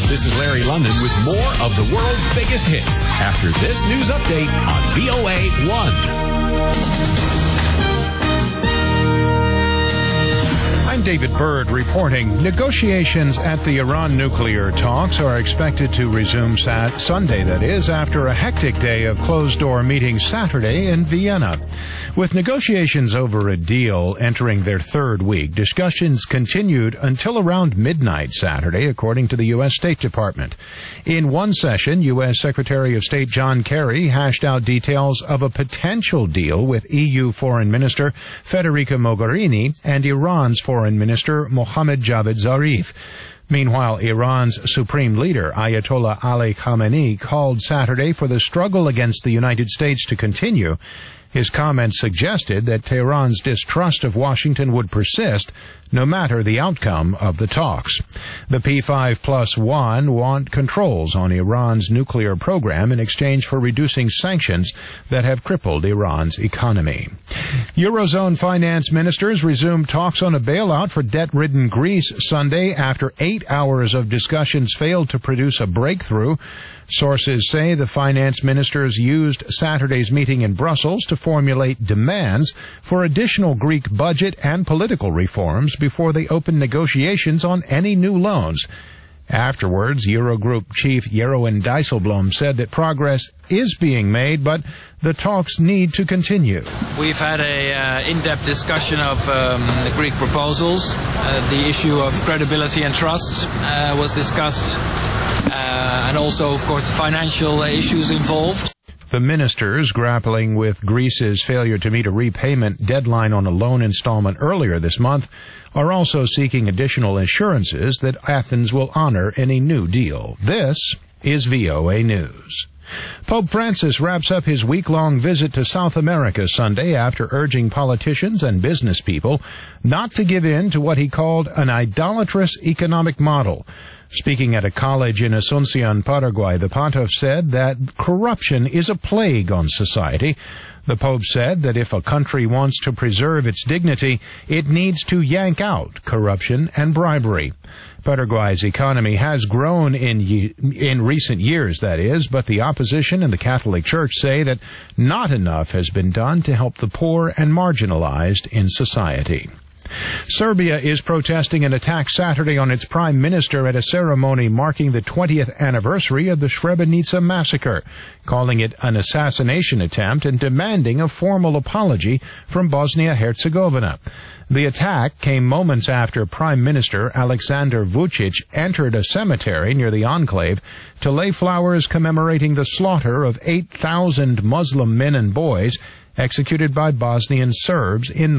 This is Larry London with more of the world's biggest hits after this news update on VOA 1. I'm David Byrd reporting. Negotiations at the Iran nuclear talks are expected to resume Sunday, that is, after a hectic day of closed-door meetings Saturday in Vienna. With negotiations over a deal entering their third week, discussions continued until around midnight Saturday, according to the U.S. State Department. In one session, U.S. Secretary of State John Kerry hashed out details of a potential deal with EU Foreign Minister Federica Mogherini and Iran's Foreign Minister Mohammad Javad Zarif. Meanwhile, Iran's supreme leader, Ayatollah Ali Khamenei, called Saturday for the struggle against the United States to continue. His comments suggested that Tehran's distrust of Washington would persist no matter the outcome of the talks. The P5+1 want controls on Iran's nuclear program in exchange for reducing sanctions that have crippled Iran's economy. Eurozone finance ministers resumed talks on a bailout for debt-ridden Greece Sunday after 8 hours of discussions failed to produce a breakthrough. Sources say the finance ministers used Saturday's meeting in Brussels to formulate demands for additional Greek budget and political reforms before they opened negotiations on any new loans. Afterwards, Eurogroup chief Jeroen Dijsselbloem said that progress is being made, but the talks need to continue. We've had an in-depth discussion of the Greek proposals. The issue of credibility and trust was discussed, and also, of course, the financial issues involved. The ministers, grappling with Greece's failure to meet a repayment deadline on a loan installment earlier this month, are also seeking additional assurances that Athens will honor any new deal. This is VOA News. Pope Francis wraps up his week-long visit to South America Sunday after urging politicians and business people not to give in to what he called an idolatrous economic model. Speaking at a college in Asunción, Paraguay, the pontiff said that corruption is a plague on society. The Pope said that if a country wants to preserve its dignity, it needs to yank out corruption and bribery. Paraguay's economy has grown in recent years, that is, but the opposition and the Catholic Church say that not enough has been done to help the poor and marginalized in society. Serbia is protesting an attack Saturday on its prime minister at a ceremony marking the 20th anniversary of the Srebrenica massacre, calling it an assassination attempt and demanding a formal apology from Bosnia-Herzegovina. The attack came moments after Prime Minister Aleksandar Vučić entered a cemetery near the enclave to lay flowers commemorating the slaughter of 8,000 Muslim men and boys executed by Bosnian Serbs in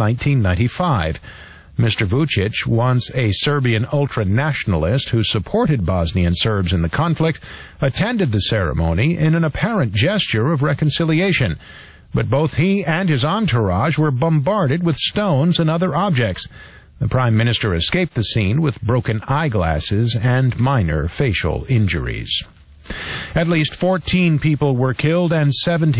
1995. Mr. Vučić, once a Serbian ultra-nationalist who supported Bosnian Serbs in the conflict, attended the ceremony in an apparent gesture of reconciliation. But both he and his entourage were bombarded with stones and other objects. The Prime Minister escaped the scene with broken eyeglasses and minor facial injuries. At least 14 people were killed and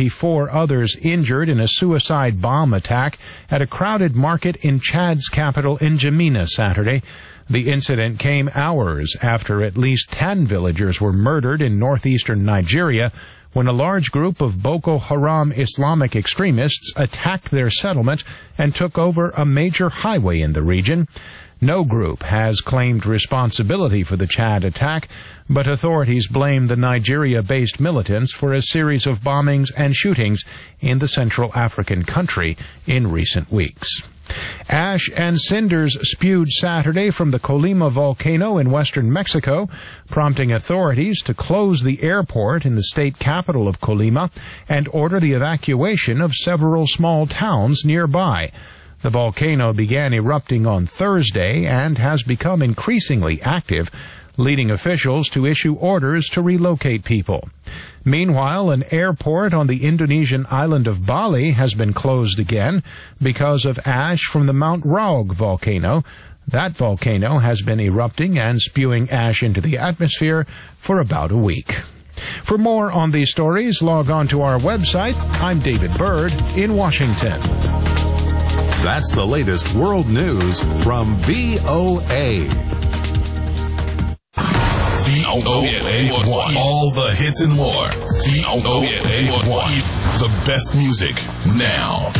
74 others injured in a suicide bomb attack at a crowded market in Chad's capital N'Djamena Saturday. The incident came hours after at least 10 villagers were murdered in northeastern Nigeria when a large group of Boko Haram Islamic extremists attacked their settlement and took over a major highway in the region. No group has claimed responsibility for the Chad attack, but authorities blame the Nigeria-based militants for a series of bombings and shootings in the Central African country in recent weeks. Ash and cinders spewed Saturday from the Colima volcano in western Mexico, prompting authorities to close the airport in the state capital of Colima and order the evacuation of several small towns nearby. The volcano began erupting on Thursday and has become increasingly active, leading officials to issue orders to relocate people. Meanwhile, an airport on the Indonesian island of Bali has been closed again because of ash from the Mount Raug volcano. That volcano has been erupting and spewing ash into the atmosphere for about a week. For more on these stories, log on to our website. I'm David Byrd in Washington. That's the latest world news from VOA. VOA1. All the hits and more. VOA1. The best music now.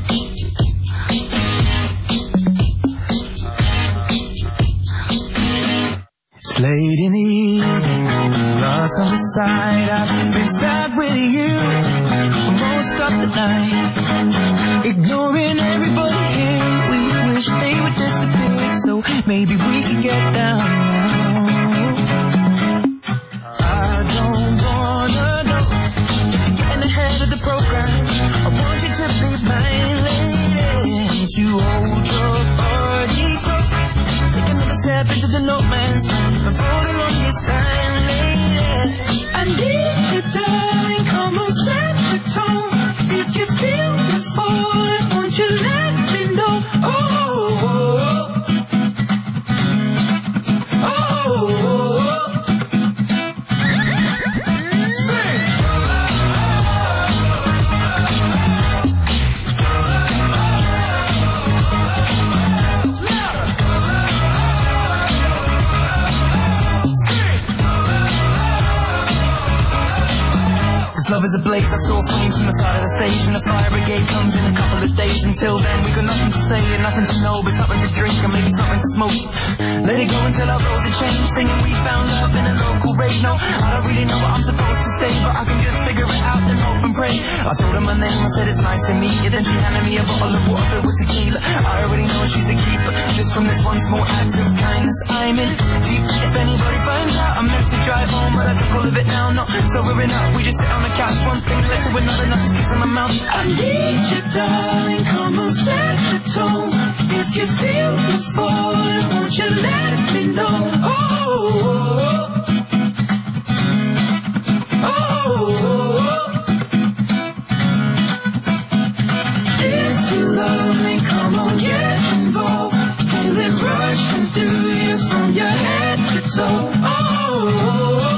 It's late in the evening, lost on the side. I've been sad with you for most of the night, ignoring everybody here. We wish they would disappear, so maybe we could get down now. I don't wanna know if you're getting ahead of the program. I want you to be my lady, to hold your body close. Take another step into the no man's land. For the longest time, lady, I need you, darling. Come on, set the tone. If you feel the falling, won't you let me know? Oh, oh, oh, oh, oh. Sing. Love is a blaze, I saw flames from the side of the stage, and the fire brigade comes in a couple of days. Until then, we got nothing to say and nothing to know, but something to drink and maybe something to smoke. Let it go until our roads are changed, singing we found love in a local rave. No, I don't really know what I'm supposed to say, but I can just figure it out and hope and pray. I told her my name, I said it's nice to meet you, then she handed me a bottle of water filled with tequila. I already know she's a keeper, just from this one small act of kindness I'm in deep. If anybody finds out, I'm meant to drive home, but I took all of it now, no, sobering up. We just sit on the couch, one thing led to another, not just kiss on my mouth. I need you, darling, come on, set the tone. If you feel the falling, won't you let me know? Oh, oh, oh, oh. If you love me, come on, get involved. Feel it rushing through you from your head to toe. Oh, oh, oh.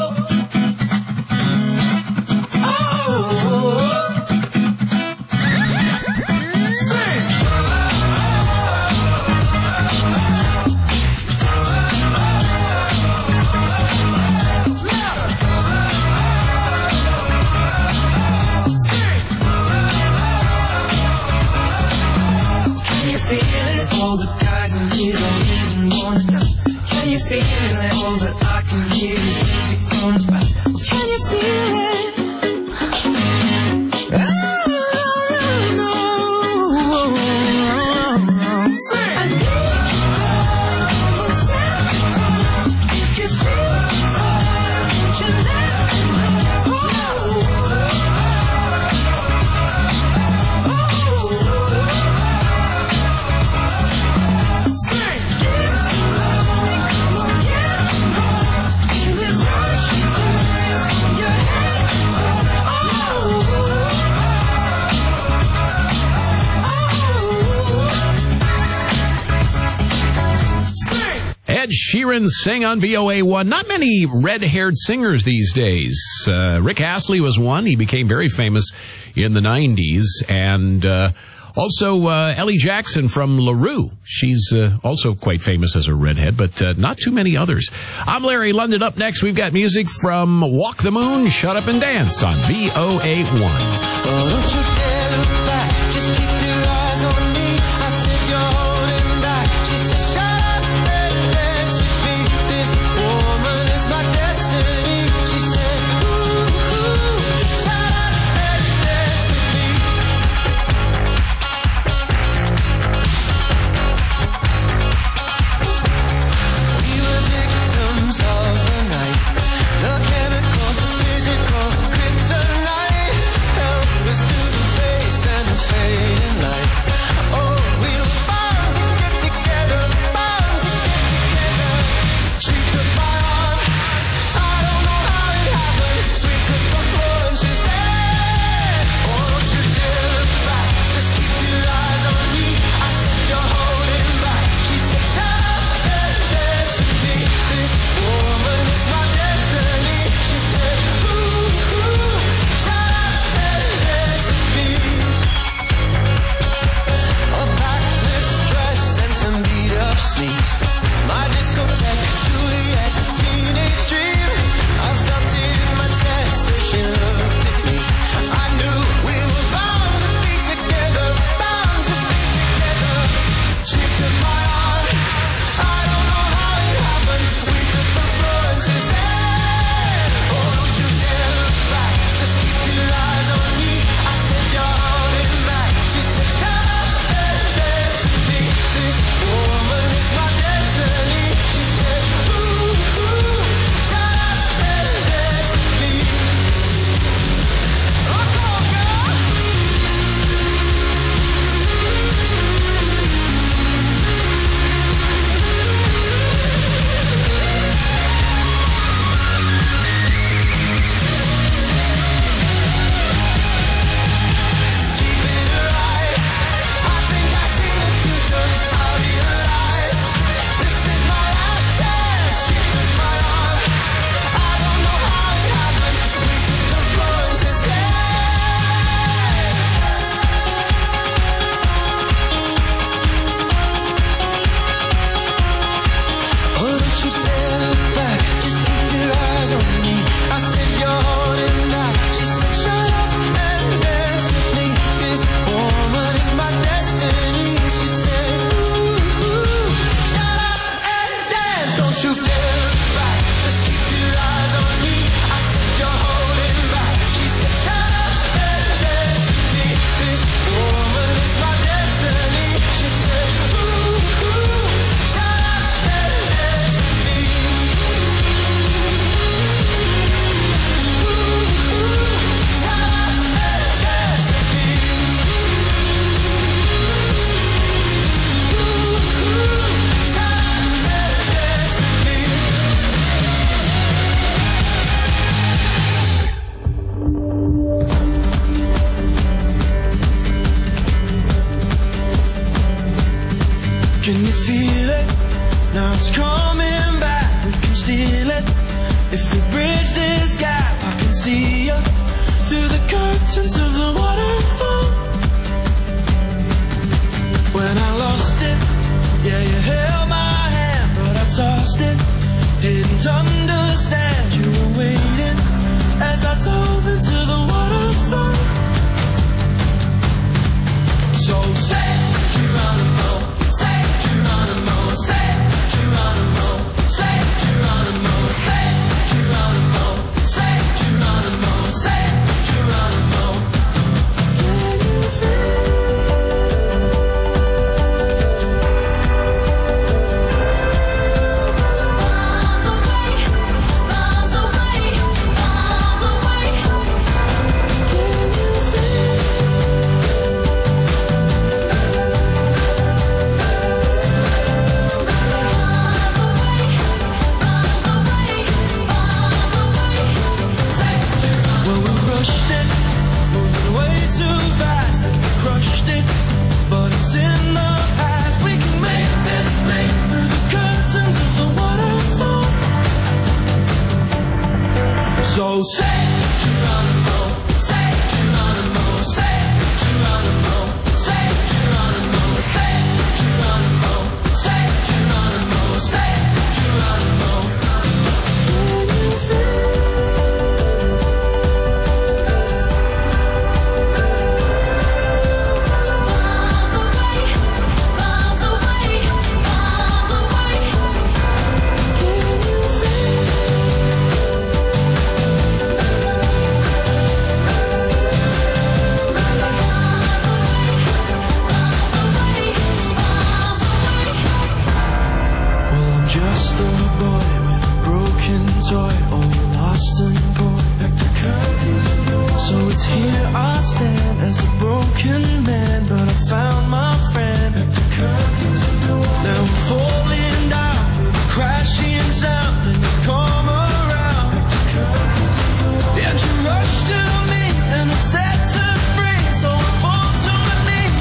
All the guys in here don't even wanna know. Can you feel it? All that I can hear is music from the back. Can you feel it? Oh, no, no. Sing. I need you, if you feel it, won't you let me know? Ed Sheeran Sing on VOA1. Not many red-haired singers these days. Rick Astley was one. He became very famous in the 90s. And also Ellie Jackson from LaRue. She's also quite famous as a redhead, but not too many others. I'm Larry London. Up next, we've got music from Walk the Moon, Shut Up and Dance on VOA1. Oh, don't you dare look back. Just keep your eyes on me. I said you're holding back. She said, shut up and dance with me. This woman is my destiny. She said, ooh, shut up and dance with me. We were victims of the night. The chemical, physical, kryptonite. Help us to the face. If we bridge this gap, I can see you through the curtains of the waterfall. When I lost it, yeah, you held my hand, but I tossed it. Didn't understand you were waiting as I dove into the waterfall. So say Geronimo, say Geronimo, say Geronimo, say Geronimo, say Geronimo, say Geronimo, say Geronimo. Can you feel? So say Geronimo, say Geronimo, say Geronimo, say Geronimo, say Geronimo, say Geronimo, say Geronimo. Just a boy with a broken toy, all lost and poor. So it's here I stand as a broken man, but I found my friend. Now I'm falling down with a crashing sound, and you come around. And you rush to me, and it sets us free. So I fall to my knees.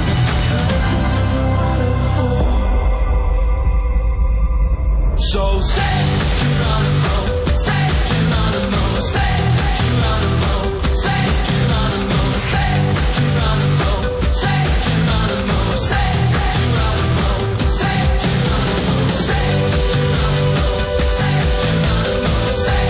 So say Geronimo, say Geronimo, say Geronimo, say Geronimo, say Geronimo, say Geronimo, say Geronimo, say Geronimo, say Geronimo, say Geronimo, say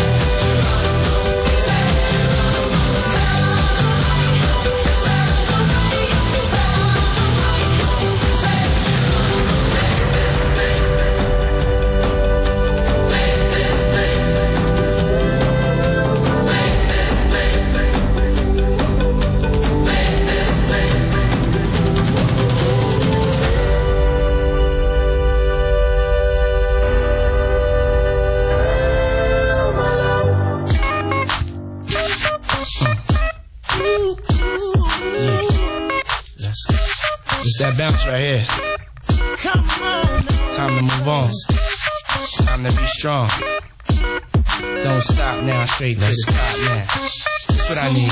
It's that bounce right here. Time to move on. Time to be strong. Don't stop now, straight to the top now. That's what I need.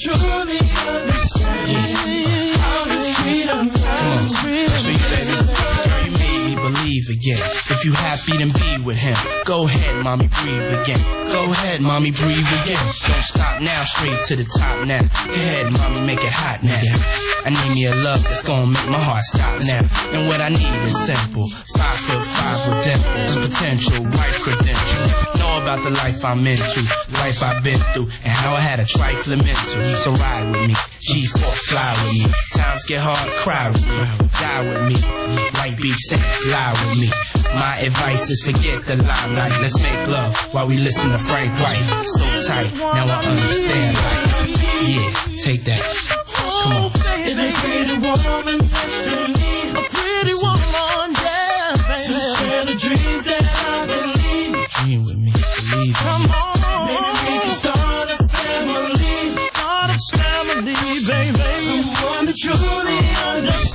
Come on, that's for you, baby. Girl, you made me believe again. If you happy, then be with him. Go ahead, mommy, breathe again. Go ahead, mommy, breathe again. Don't stop now, straight to the top now. Go ahead, mommy, make it hot now. I need me a love that's gonna make my heart stop now. And what I need is simple. 5'5" with dimples, potential, wife credential. Know about the life I'm into, life I've been through, and how I had a trifling mental. So ride with me, G4, fly with me. Times get hard, cry with me, die with me. White beach saints, lie with me. My advice is forget the limelight. Let's make love while we listen to Frank White. So tight, now I understand life. Yeah, take that. Come on. Is a pretty woman next to me, a pretty woman, yeah, baby. To share the dreams that I believe. Dream with me, believe Come me. on, maybe we can start a family. Start a family, baby. Someone that truly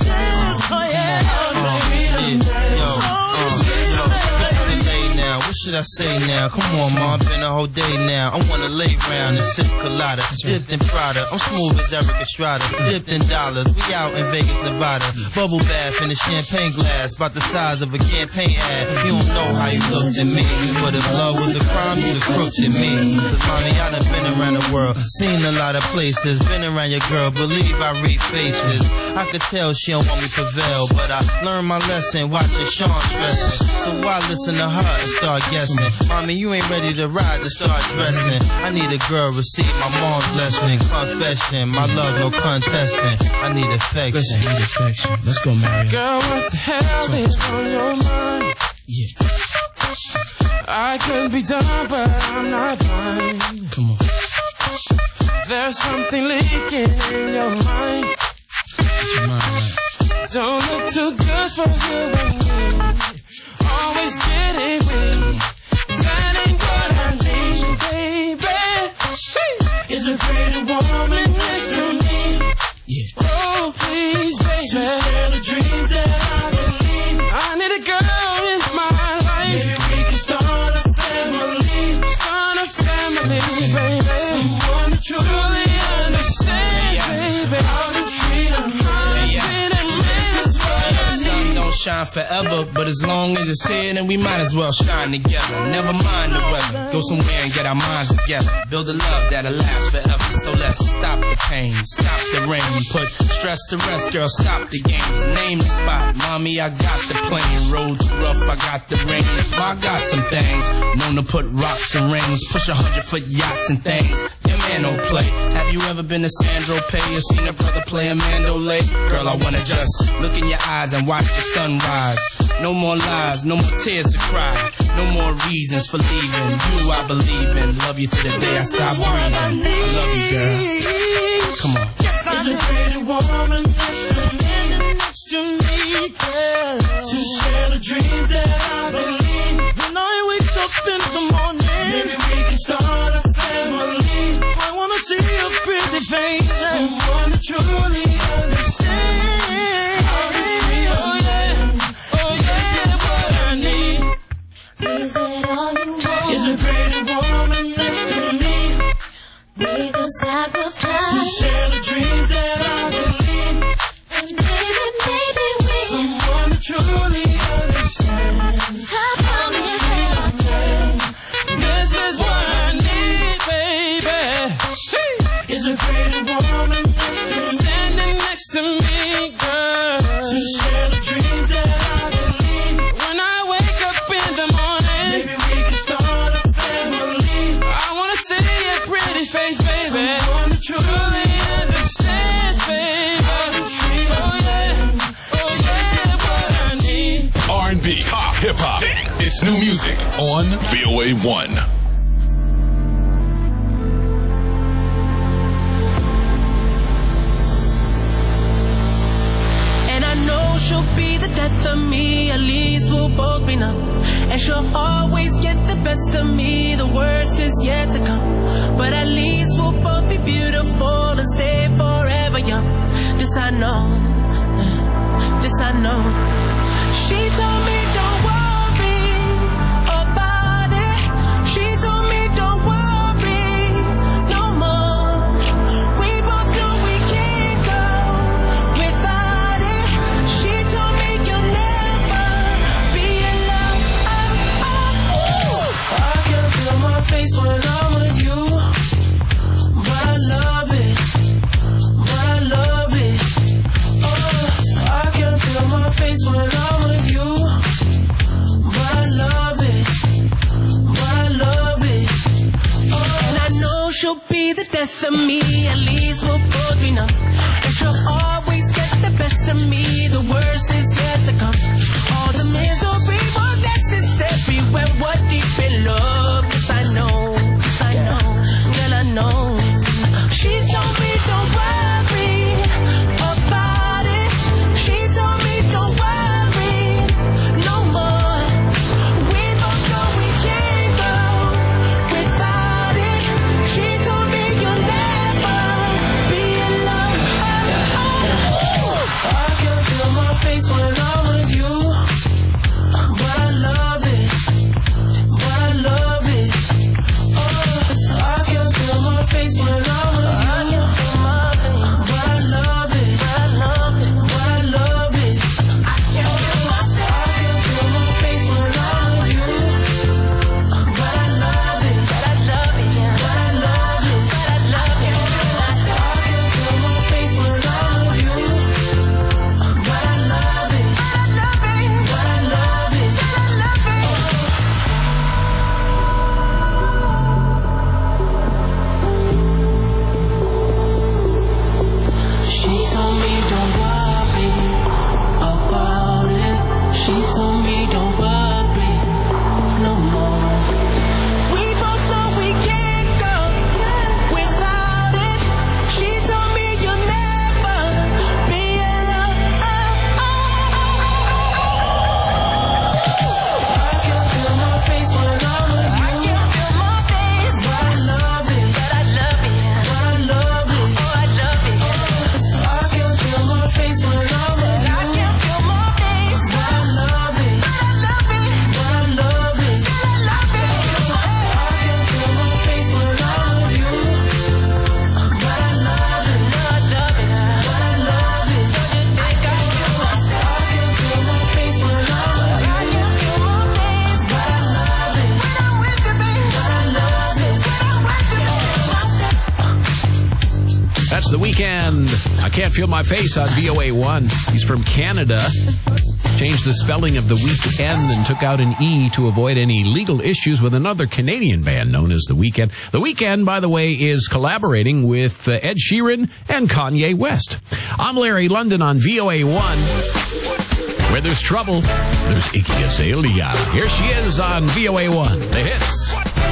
understands. Oh yeah, Yo, what should I say now? Come on, ma, been a whole day now. I wanna lay round and sip colada, dipped in Prada. I'm smooth as Eric Estrada, dipped in dollars. We out in Vegas, Nevada. Bubble bath in a champagne glass, about the size of a campaign ad. You don't know how you looked at me, but if love was a crime, you'd have crooked at me. Cause mommy, I done been around the world, seen a lot of places, been around your girl, believe I read faces. I could tell she don't want me prevail, but I learned my lesson, watching Sean stressing. So why listen to her and start guessing? Mommy, you ain't ready to ride to start dressing. I need a girl, receive my mom's blessing. Confession, my love, no contesting. I need affection. Let's go, Mario. Girl, what the hell is on your mind? Yeah. I could be done, but I'm not blind. Come on. There's something leaking in your mind. Get your mind right. Don't look too good for you and me. Always getting weak. That ain't what I need, baby. Is a pretty woman next to me? Yeah. Oh, please, baby. To share the dreams that I believe. I need a girl in my life. Maybe we can start a family. Start a family, baby. Someone to truly understand, baby. How to treat a man. This is what I Sun need. don't shine forever, but as long as it's here, then we might as well shine together. Never mind the weather, go somewhere and get our minds together. Build a love that'll last forever. So let's stop the pain, stop the rain, put stress to rest, girl, stop the games. Name the spot, mommy, I got the plane. Roads rough, I got the ring. I got some things, known to put rocks and rings, push 100-foot yachts and things. Your man don't play. Have you ever been to Sandro Pay or seen a brother play a mandolay? Girl, I wanna just look in your eyes and watch the sunrise. No more lies, no more tears to cry, no more reasons for leaving. You I believe in, love you to the day I stop breathing. I love you, girl. Come on. Is a pretty woman next to me, girl. To share the dreams that I believe. When I wake up in the morning, maybe we can start a family. I wanna see a pretty face, someone to truly understand. Oh yeah, oh yeah, what I need. Is that all you want? Is a pretty woman next to me. We will sacrifice. To share the dreams that I believe. And maybe we someone to truly understand. I promise that I can. This is what I need, baby. Is a pretty woman next to me, standing next to me, girl. To share the dreams that I believe. When I wake up in the morning, maybe we can start a family. I wanna see a pretty face, baby. Someone to truly understands, baby. Oh yeah, oh yeah, what I need. R&B, pop, hip hop. It's new music on VOA 1. She'll be the death of me, at least we'll both be numb. And she'll always get the best of me, the worst is yet to come. But at least we'll both be beautiful and stay forever young. This I know, this I know. She told me don't worry about it. She told me don't worry no more. We both know we can't go without it. She told me you'll never be alone. I can feel my face when I'm with you, but I love it, but I love it. I can feel my face when I'm with you, but I love it, but I love it. And I know she'll be the death of me, at least we'll both be numb. And she'll always get the best of me, the worst is yet to come. All the misery was necessary when we're deep in love. Yes, I know, girl, I know. She told me don't worry about it. She told me don't worry no more. We both know we can't go without it. She told me you'll never be alone. I can feel my face when I'm with you, but I love it, but I The Weeknd. I Can't Feel My Face on VOA1. He's from Canada. Changed the spelling of the weekend and took out an E to avoid any legal issues with another Canadian band known as The Weeknd. The Weeknd, by the way, is collaborating with Ed Sheeran and Kanye West. I'm Larry London on VOA1. Where there's trouble, there's Iggy Azalea. Here she is on VOA1. The hits.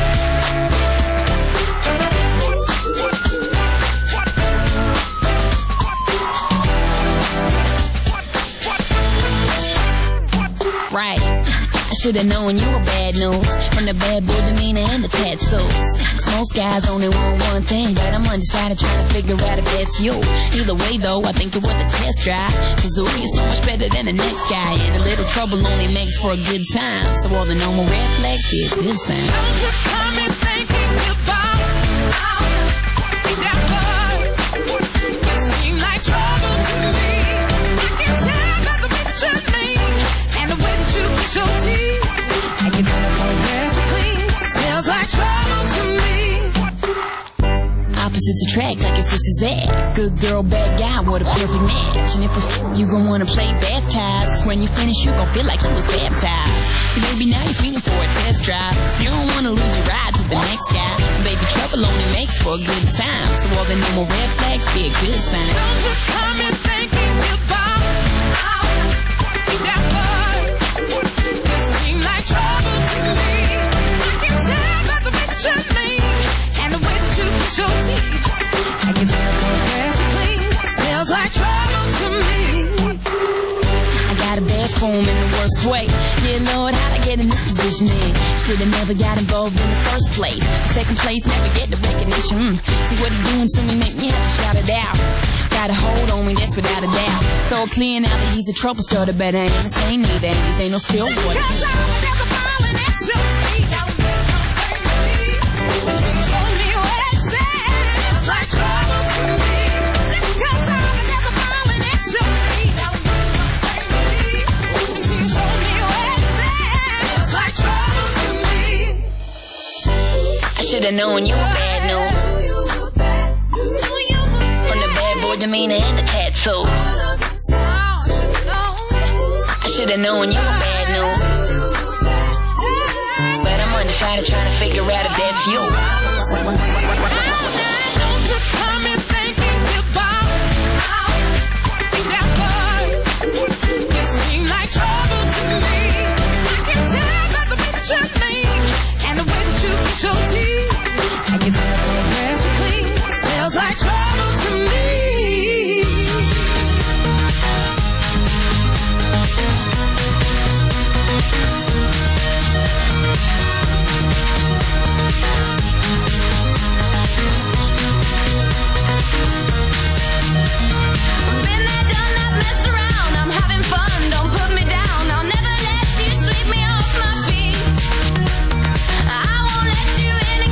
Right. I should have known you were bad news from the bad boy demeanor and the tattoos. Most guys only want one thing, but I'm undecided trying to figure out if that's you. Either way, though, I think it was a test drive. Cause ooh, you're so much better than the next guy, and a little trouble only makes for a good time. So all the normal red flags be a good sign. Don't you come in thinking about that blood. You seem like trouble to me. I can tell by the way that you're lean and the way that you push your teeth. I can tell it's all fresh and clean. Smells like trouble to me. Opposites attract like it's this is that. Good girl, bad guy, what a perfect match. And if you gon' wanna play baptized, cause when you finish you gon' feel like you was baptized. So baby, now you're feeling for a test drive, cause you don't wanna lose your ride to the next guy. Baby, trouble only makes for a good time, so all the normal red flags be a good sign. Don't you come in thinking about that blood. You seem like trouble to me. I can tell by the way that you're lean and the way that you push your teeth. I can tell it's all fresh and clean. Smells like trouble to me. I got a bad form in the worst way. Dear Lord, how'd I get in this position then? Should've never got involved in the first place. Second place, never get the recognition. See what he doing to me, make me have to shout it out. Got a hold on me, that's without a doubt. So clear now that he's a trouble starter, but I ain't the same neither. These ain't no still water. Cause I'm never falling at your feet. Don't get no thing to me. Until you show me where it's at. Smells like trouble to me. Just cause I'm never falling at your feet. Don't get no thing to me. Until you show me where it's at. Smells like trouble to me. I should've known you were bad news from the bad boy demeanor and the tattoos. I should've known you were bad news, but I'm undecided trying to figure out if that's you. Don't you come in thinking about that blood. You seem like trouble to me. I can tell by the way that you're lean and the way that you push your teeth. I can tell it's all fresh and clean. Smells like trouble to me. Been there, done that, messed around. I'm having fun, don't put me down. I'll never let you sweep me off my feet. I won't let you in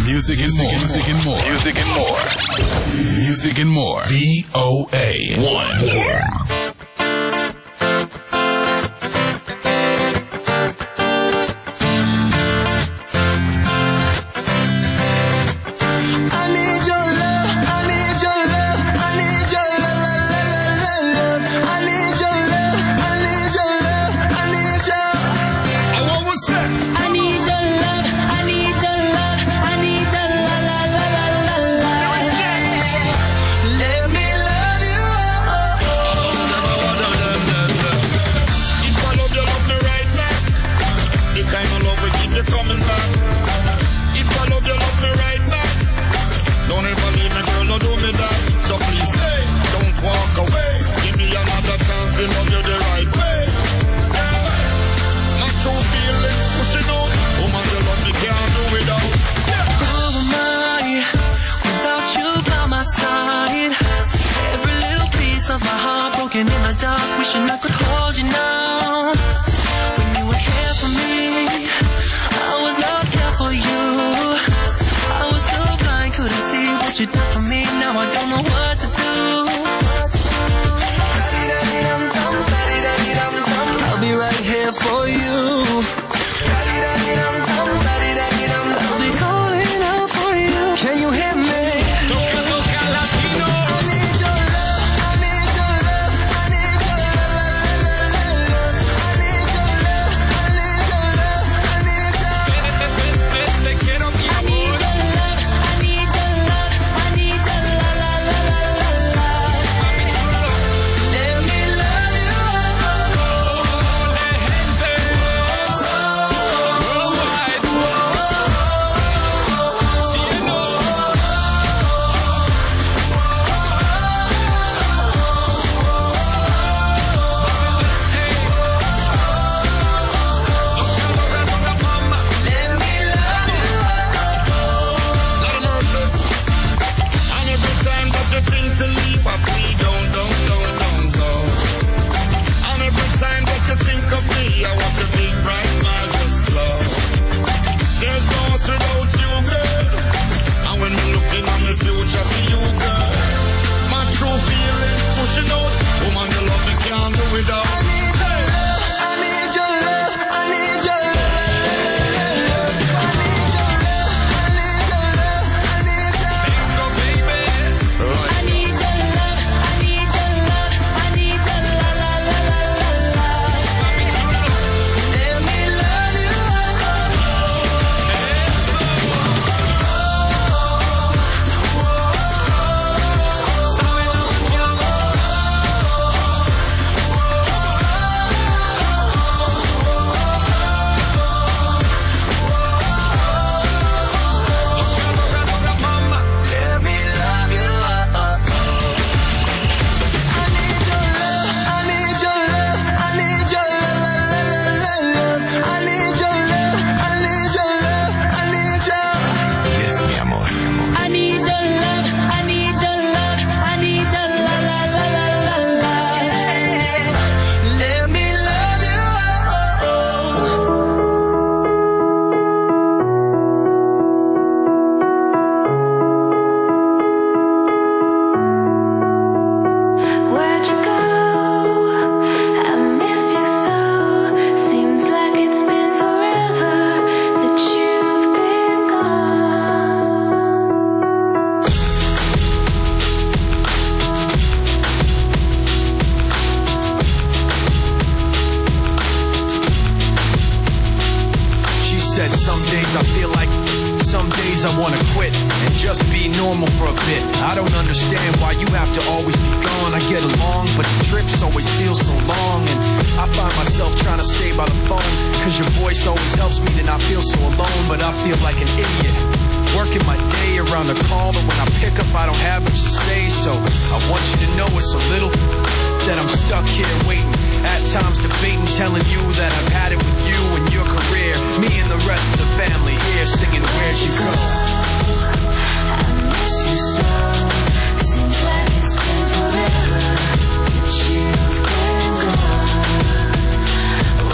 Music and more. Music and more. Music and more. Music and more. VOA1.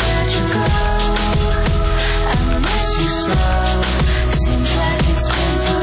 Seems like it's been forever.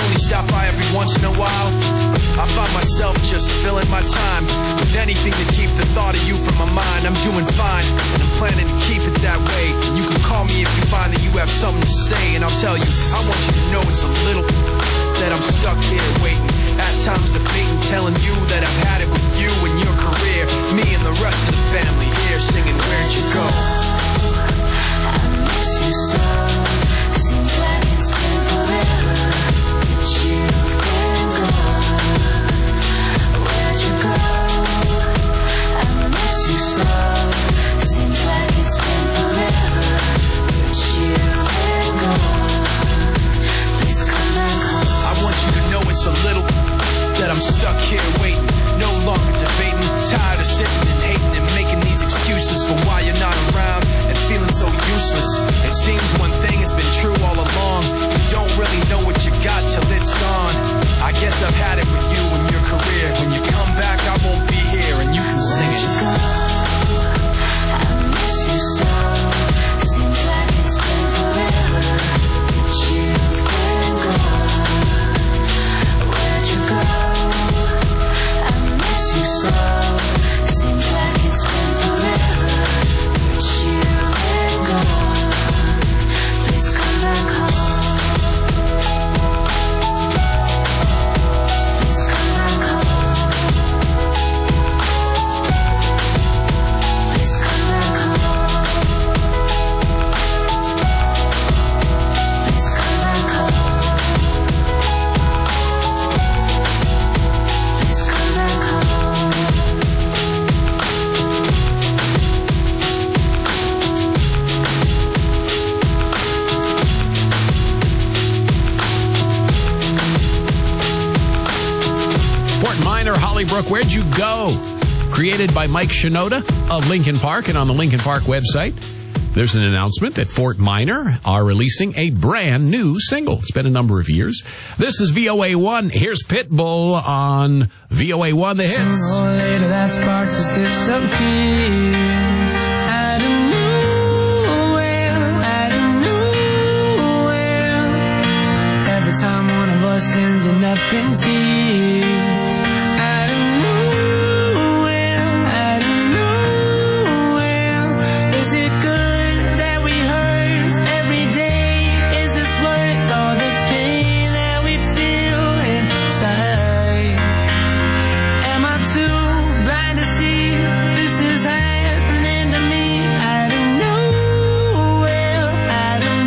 only stop by every once in a while. I find myself just filling my time with anything to keep the thought of you from my mind. I'm doing fine, and I'm planning to keep it that way. You can call me if you find that you have something to say, and I'll tell you, I want you to know it's a little that I'm stuck here waiting. At times debating, telling you that I've had it with you and your career. Me and the rest of the family here singing, where'd you go? I miss you so. Seems like it's been forever that you've been gone. Where'd you go? I miss you so. Seems like it's been forever that you've been gone. Please come back home. I want you to know it's a little that I'm stuck here waiting, no longer debating, tired of sitting and hating and making these excuses for why you're not around and feeling so useless. It seems one thing has been true all along, you don't really know what you got till it's gone. I guess I've had it with you and your career. When you come back I won't be here and you can sing it. I miss you so. Seems like it's been forever that you've been gone. Where'd you go? I miss you so. Seems like it's been forever that you've been gone. Please come back home. Please come back home. Please come back home. Please come back home. Please come back home. Fort Minor, Hollybrook, where'd you go? Created by Mike Shinoda of Linkin Park, and on the Linkin Park website, there's an announcement that Fort Minor are releasing a brand new single. It's been a number of years. This is VOA1. Here's Pitbull on VOA1 The Hits. Sooner or later that spark just disappears. Out of nowhere, out of nowhere. Every time one of us ending up in tears. Out of nowhere, out of nowhere. Is it good that we hurt every day? Is this worth all the pain that we feel inside? Am I too blind to see this is happening to me? Out of nowhere, out of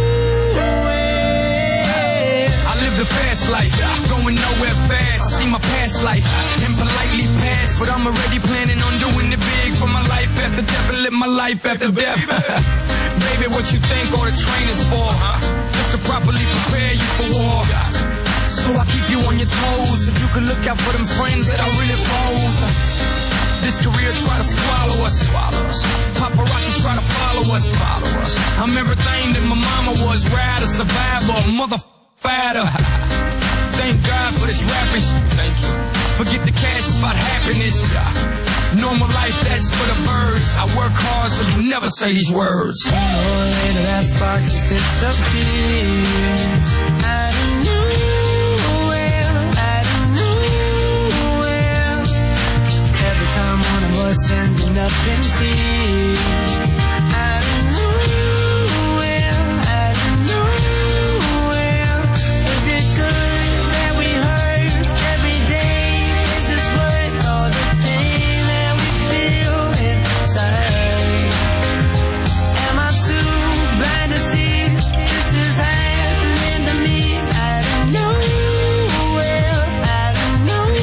nowhere. I live the fast life, going nowhere fast. I see my past life and politely pass, but I'm already planning on doing it big for my life after death and live my life after death. Baby, what you think all the training's for? Just to properly prepare you for war. So I keep you on your toes so you can look out for them friends that are really foes. This career try to swallow us. Paparazzi try to follow us. I'm everything that my mama was, rider, survivor, mother fatter. Thank God for this rapping. Thank you. Forget the cash, it's about happiness. Normal life, that's for the birds. I work hard so you never say these words. Sooner or later that spark just disappears. Out of nowhere, out of nowhere. Every time one of us ending up in tears. Out of nowhere, out of nowhere. Is it good that we hurt every day? Is this worth all the pain that we feel inside? Am I too blind to see this is happening to me? Out of nowhere, out of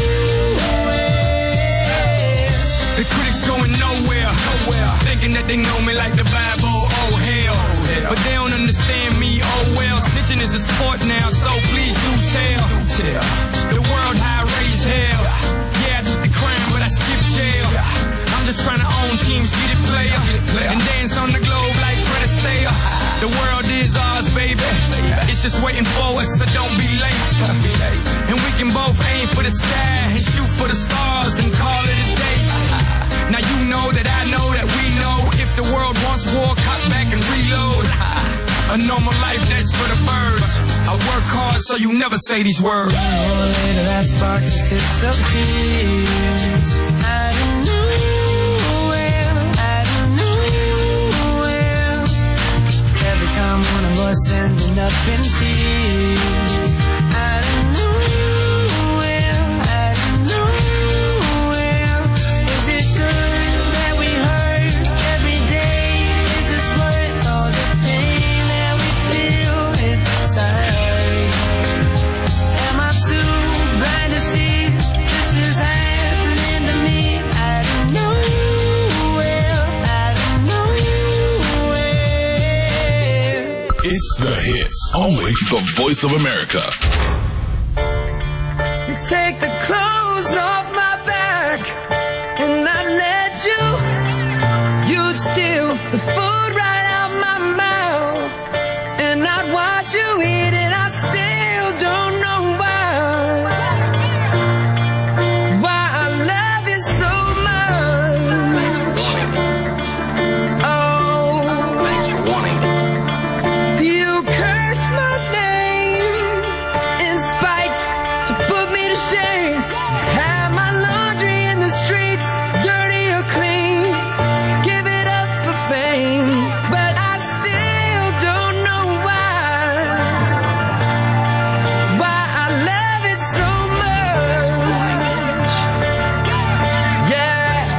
nowhere. The critics going nowhere, thinking that they know me like the Bible. Oh hell, but they don't understand me. Oh well, snitching is a sport now, so please do tell. The world how I raise hell. Yeah, I did the crime, but I skipped jail. I'm just trying to own teams, get it player, and dance on the globe like Fred Astaire. The world is ours, baby. It's just waiting for us, so don't be late. And we can both aim for the sky and shoot for the stars and call it a day. Now you know that I know that we know if the world wants war, cut back and reload. A normal life, that's for the birds. I work card so you never say these words. Later that spark just disappears. Out of nowhere, out of nowhere. Every time one of us ending up in tears. Out of nowhere, out of nowhere. Is it good that we hurt every day? Is this worth all the pain that we feel inside? Am I too blind to see this is happening to me? Out of nowhere, out of nowhere. It's the hits. Only the Voice of America. You take the clothes off my back and I let you. You'd steal the food right out my mouth and I'd watch you eat it. I still don't know why I love you so much. Oh, you cursed my name in spite to put me to shame. Have my laundry in the streets, dirty or clean. Give it up for fame, but I still don't know why I love it so much. Yeah.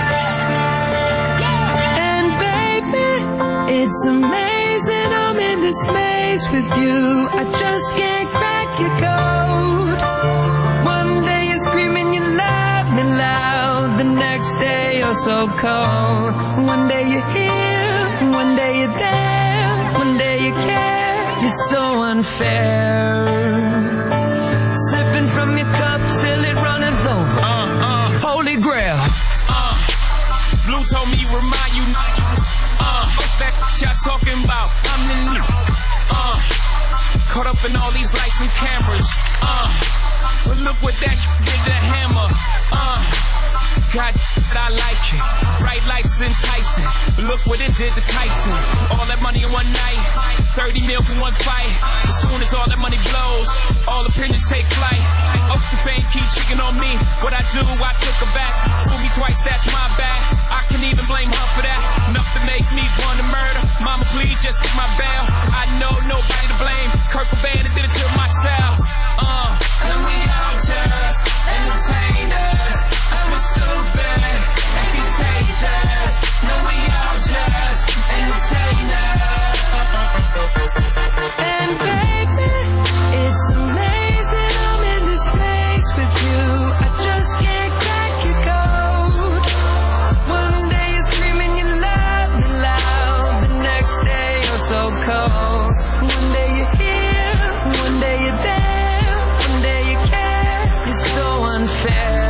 And baby, it's amazing I'm in this maze with you. I just can't crack your code. One day you're screaming you love me loud, the next day you're so cold. One day you're here, one day you're there, one day you care. You're so unfair. Sipping from your cup till it runneth over. Holy grail. Blue told me remind you. What's that y'all talking about? I'm the new. Caught up in all these lights and cameras. But look what that did to Hammer. God, I like it. Bright lights enticing. But look what it did to Tyson. All that money in one night. 30 mil for one fight. As soon as all that money blows, all opinions take flight. Up the fame keep cheating on me. What I do, I took her back. Fool me twice, that's my bad. I can even blame her for that. Enough to make me want to murder. Mama, please just get my bail. I know nobody to blame. Kurt Cobain did it to myself. And we all just entertainers. And we're stupid and contagious. No, we all just entertainers. And baby, it's amazing I'm in this place with you. I just can't crack your code. One day you're screaming you love me loud, the next day you're so cold. One day you're here, one day you're there, one day you care. You're so unfair.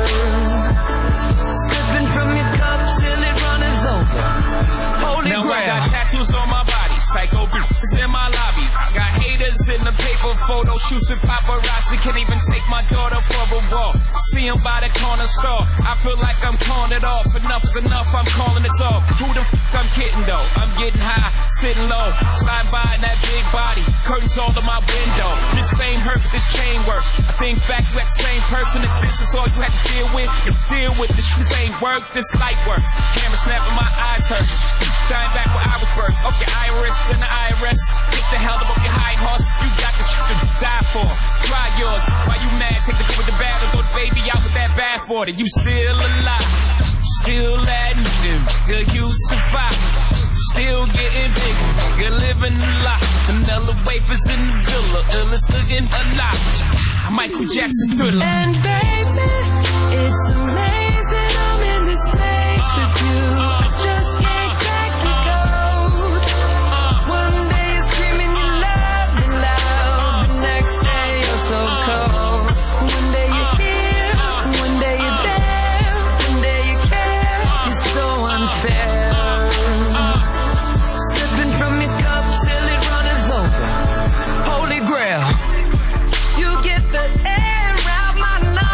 Sipping from your cup till it runneth over. Holy now grail. I got tattoos on my body, psycho bitches in my lobby. Got haters in the paper, photo shoots with paparazzi. Can't even take my daughter for a walk. See him by the corner store. I feel like I'm calling it off. Enough is enough, I'm calling it off. Who the f*** I'm kidding though? I'm getting high, sitting low. Slide by in that big body, curtains all in my window. This fame hurts, this chain works. I think back to that same person. If this is all you had to deal with, you deal with this. This ain't work, this light work. Camera snapping, my eyes hurt. Dying back where I was birthed. Okay, Iris and the IRS. Get the hell up your high horse. You got the shit to die for. Try yours. Why you mad? Take the good with the bad and throw the baby out with that bad for it. You still alive. Still admitting. Good, you survive. Still getting bigger. You're living a lot. Vanilla wafers in the villa. Illest looking alive. Michael Jackson Thriller. And baby, it's amazing I'm in this place with you. I just can't crack your code. One day you're screaming you love me loud, the next day you're so cold. One day you're here, one day you're there, one day you care. You're so unfair. Sipping from your cup till it runneth over. Holy grail. You get the air out my lungs.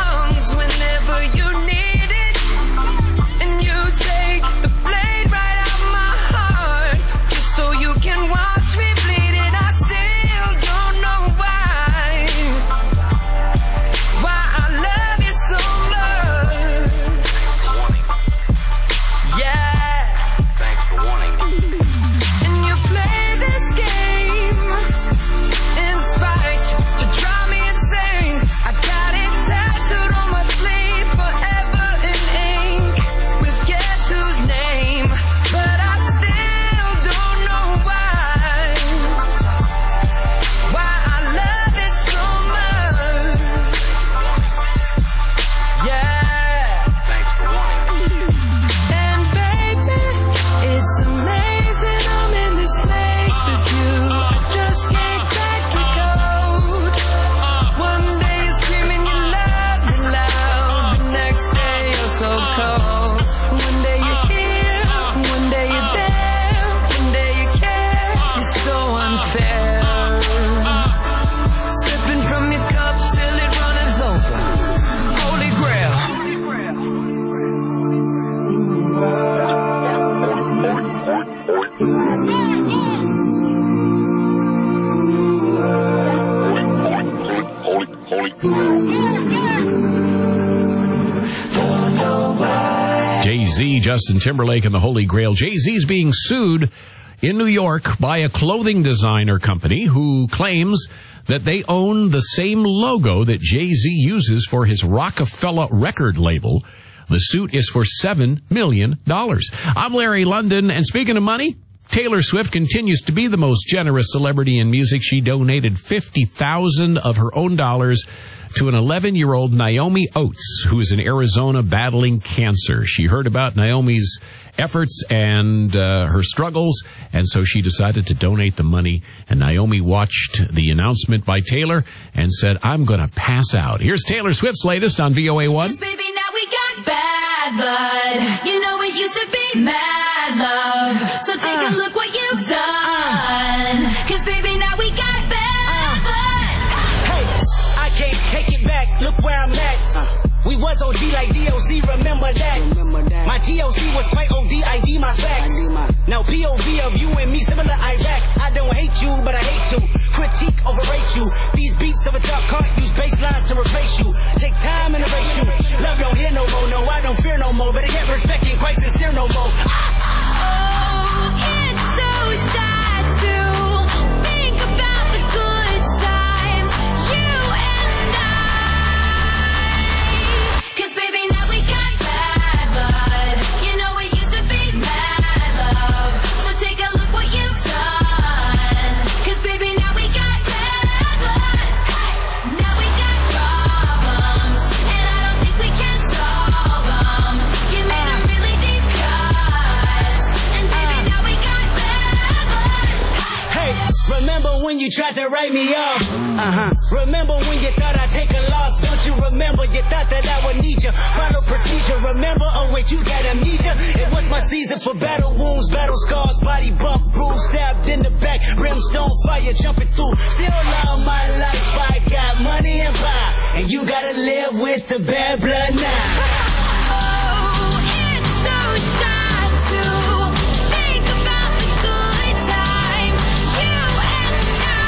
Jay-Z, Justin Timberlake, and the Holy Grail. Jay-Z's being sued in New York by a clothing designer company who claims that they own the same logo that Jay-Z uses for his Rockefeller record label. The suit is for $7 million. I'm Larry London, and speaking of money, Taylor Swift continues to be the most generous celebrity in music. She donated $50,000 of her own dollars to an 11-year-old Naomi Oates, who is in Arizona battling cancer. She heard about Naomi's efforts and her struggles, and so she decided to donate the money. And Naomi watched the announcement by Taylor and said, I'm going to pass out. Here's Taylor Swift's latest on VOA1. Baby, now we got bad blood. You know it used to be mad love. So take a look what you've done. 'Cause baby, now we got bad blood. Hey, I can't take it back. Look where I'm at. We was OG like DOC, remember that. My TOC was quite OD, my facts. Now POV of you and me, similar Iraq. I don't hate you, but I hate to critique, overrate you. These beats of a dark heart use bass lines to replace you. Take time and erase you. Love don't hear no more, no, I don't fear no more. Better get respect, ain't quite sincere no more. Oh, it's so sad to think about the good times, you and I. 'Cause baby, now we got bad blood. You know it used to be mad love. So take a look what you've done. 'Cause baby, now we got bad blood. Now we got problems, and I don't think we can solve them. You made a really deep cut, and baby, now we got bad blood. Hey, remember when you tried to write me off? Remember when you thought I'd take a loss? Don't you remember? You thought that I would need you. Final procedure, remember? Oh wait, you got amnesia. It was my season for battle wounds, battle scars, body bump, bruise, stabbed in the back, brimstone fire jumping through. Still love my life, I got money and power, and you gotta live with the bad blood now. Oh, it's so sad to think about the good times, you and I.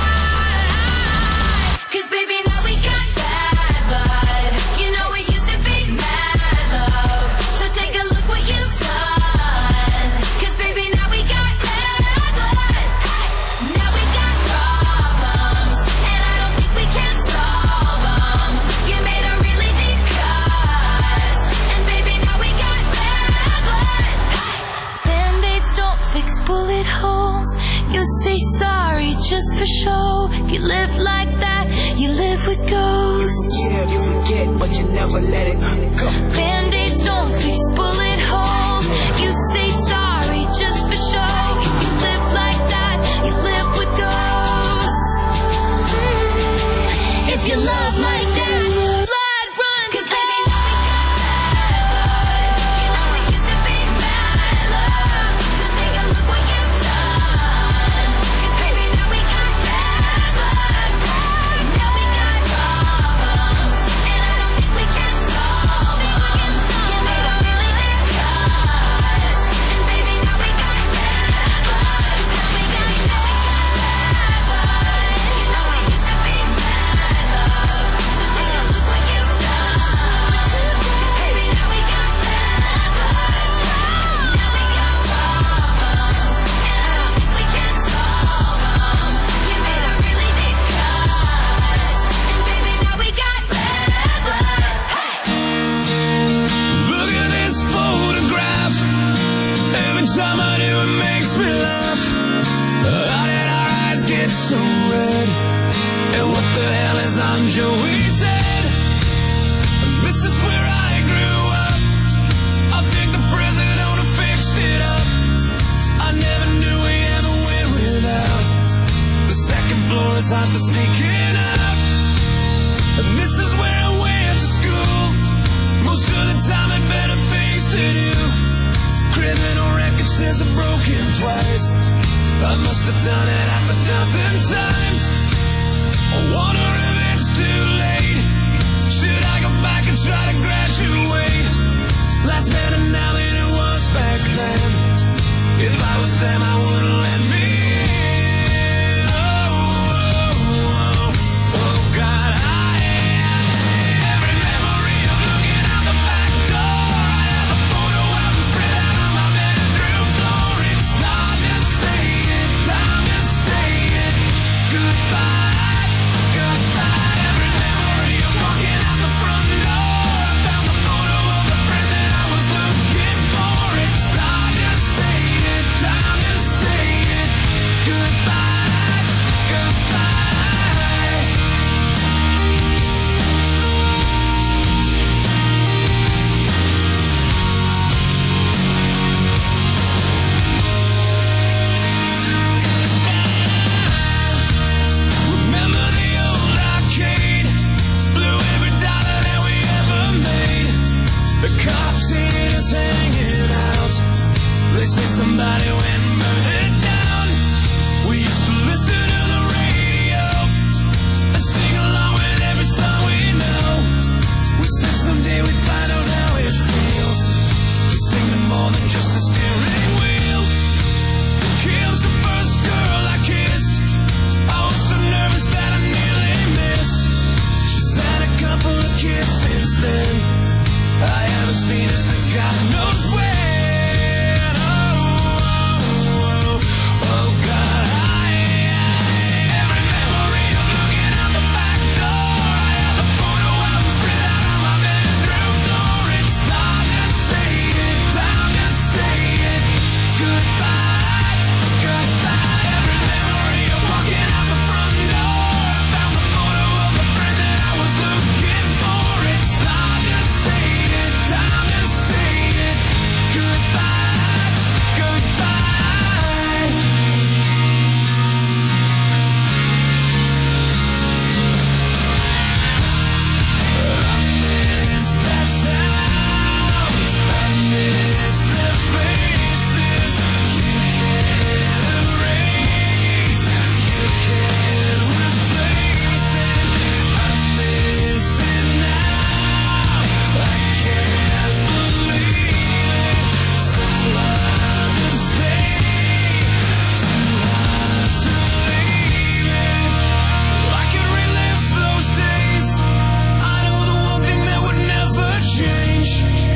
'Cause baby, now we got bad blood. You know it used to be mad love. So take a look what you've done. 'Cause baby, now we got bad blood. Now we got problems, and I don't think we can solve them. You made a really deep cut, and baby, now we got bad blood. Band-aids don't fix bullet holes. You say sorry just for show. If you live like that, you live with ghosts. Yeah, you forget, but you never let it go. Band-aids don't fix bullet holes. You say sorry just for show. If you live like that, you live with ghosts. If you love like that, blood run. 'Cause baby, now we got bad blood. You know it used to be mad love. So take a look what you've done. 'Cause baby, now we got bad blood. Now we got problems, and I don't think we can solve them. You made a really deep cut, and baby, now we got bad blood. Now we got bad blood. You know it used to be mad love. So take a look what you've done. 'Cause baby, now we got bad blood. Now we got problems, and I don't think we can solve them. You made a really deep cut, and baby, now we got bad blood. Look at this photograph. Every time I do, it makes me laugh. How did our eyes get so red? And what the hell is on Joey's head? This is where I grew up. I think the present owner fixed it up. I never knew we ever went without. The second floor is hot for sneaking up. And this is where I went to school. Most of the time had better things to do. Criminal record says I've broken twice. I must have done it half a dozen times. I wonder if it's too late. Should I go back and try to graduate? Last man and now than it was back then. If I was them, I wouldn't let me in. Oh, oh, oh, oh God, I kid since then. I haven't seen her since God knows when. Oh God, every memory of looking out the back door. I have a photo album spread out on my bedroom door. It's time to say it, time to say it. Goodbye, goodbye. Every memory of walking out the front door. I found the photo of the friend that I was looking for. It's time to say it, time to say it. Goodbye, goodbye. I miss that town. I miss their faces. You can't erase. You can't replace it. I miss it now. I can't believe it. So hard to stay. Too hard to leave it. I could relive those days. I know the one thing that would never change.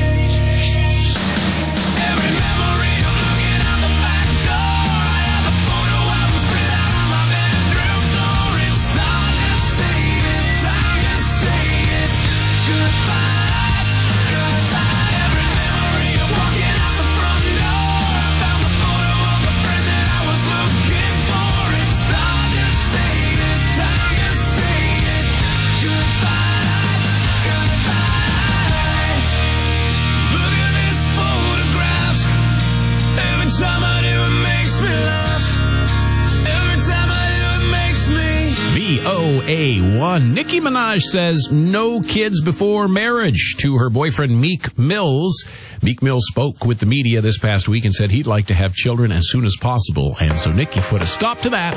Every memory of looking out the back door. I have a photo album spread out on my bedroom door. It's time to say it, time to say it. Goodbye, goodbye. Every memory of walking out the front door. I found the photo of the friend that I was looking for. It's time to say it, time to say it. Goodbye, goodbye. Look at this photograph. Every time I do it makes me laugh. Every time I do it makes me. VOA1. Nicki Minaj says no kids before marriage to her boyfriend Meek Mills. Meek Mills spoke with the media this past week and said he'd like to have children as soon as possible. And so Nicki put a stop to that.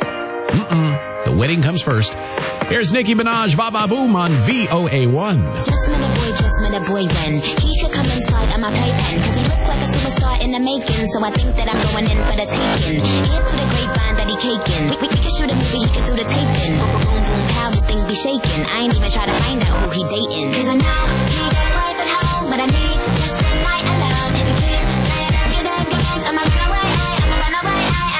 The wedding comes first. Here's Nicki Minaj, Ba Ba Boom on VOA1. Just met a boy when he should come inside of my playpen, cause he looks like a superstar in the making, so I think that I'm going in for the taking. Here's to the grapevine that he caking. We could shoot a movie, he could do the taping. Boom, boom, boom, pow, this thing be shaking. I ain't even try to find out who he dating, cause I know he got a wife at home, but I need just a night alone. If you keep playing them good games, I'ma run away, I'ma run away.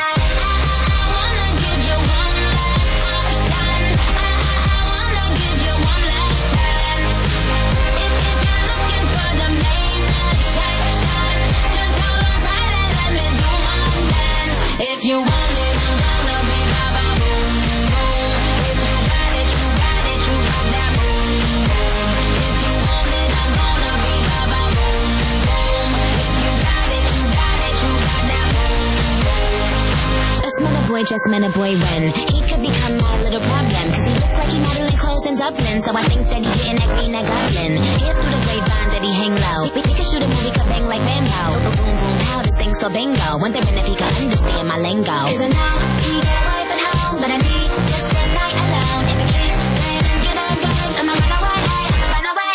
I wanna give you one last option. I wanna give you one last chance. If you're looking for the main attraction, just hold on tight and let me do my dance. If you want it, I'm gonna be ba ba boom boom. If you got it, you got it, you got that boom boom. If you want it, I'm gonna be ba ba boom boom. If you got it, you got it, you got that boom boom. Just met a boy when he could become my little problem, cause he looks like he modeling clothes in Dublin, so I think that he getting that green, that goblin. Here's to the grapevine that he hang low. We could shoot a movie, could bang like Rambo. Boom, boom, boom, how this thing so bingo. Wondering if he could understand my lingo. Cause I know he got a wife at home, but I need just a night alone. If you keep playing them good games, I'ma run away, I'ma run away.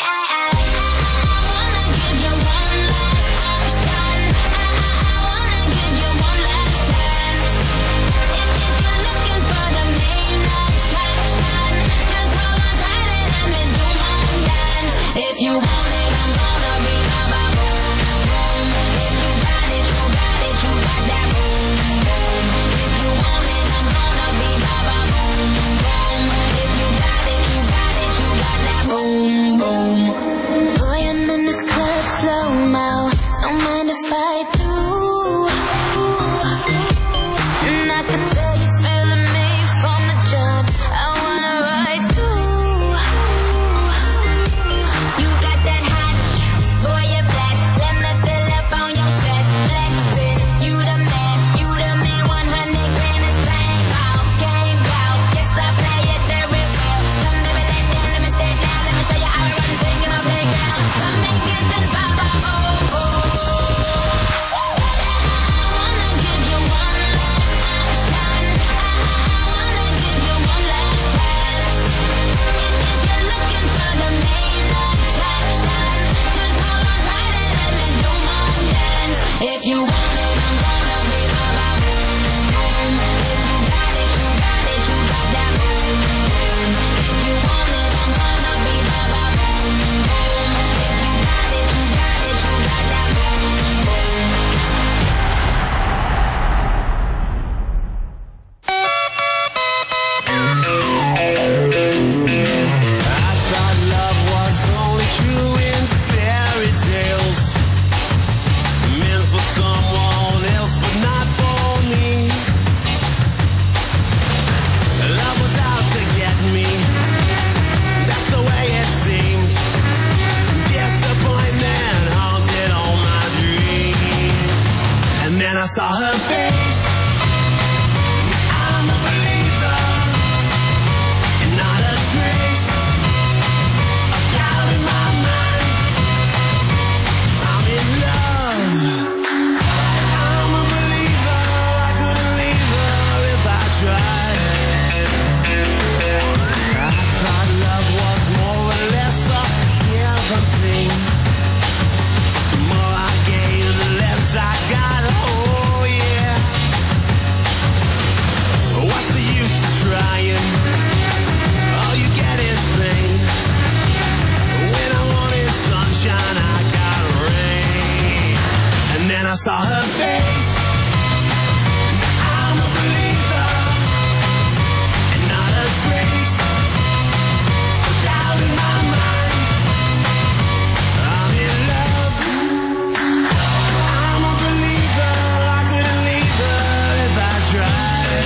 I wanna give you one last option. I wanna give you one last chance. If you're looking for the main attraction, just hold on tight and let me do my dance. If you want it, I'm gonna be ba ba boom boom. If you got it, you got it, you got that boom boom. If you want it, I'm gonna be ba ba boom boom. If you got it, you got it, you got that boom boom. Boy, I'm in this club slow mo. Don't mind if I do. And I can tell you feeling me from the jump. I wanna ride too. You got that hot, boy, you're black. Let me fill up on your chest. Flex it, you the man, 100 grand is same out, game out. Yes, I play it very real. Come baby, let me stay down, let me show you how saw her face. I'm a believer, and not a trace of doubt in my mind. I'm in love. I'm a believer. I couldn't leave her if I tried.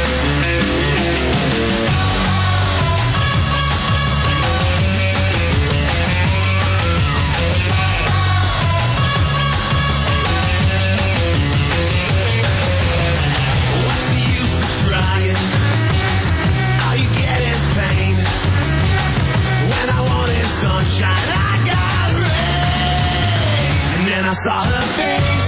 What's the use of trying? All you get is pain. When I wanted sunshine, I got rain. And then I saw her face.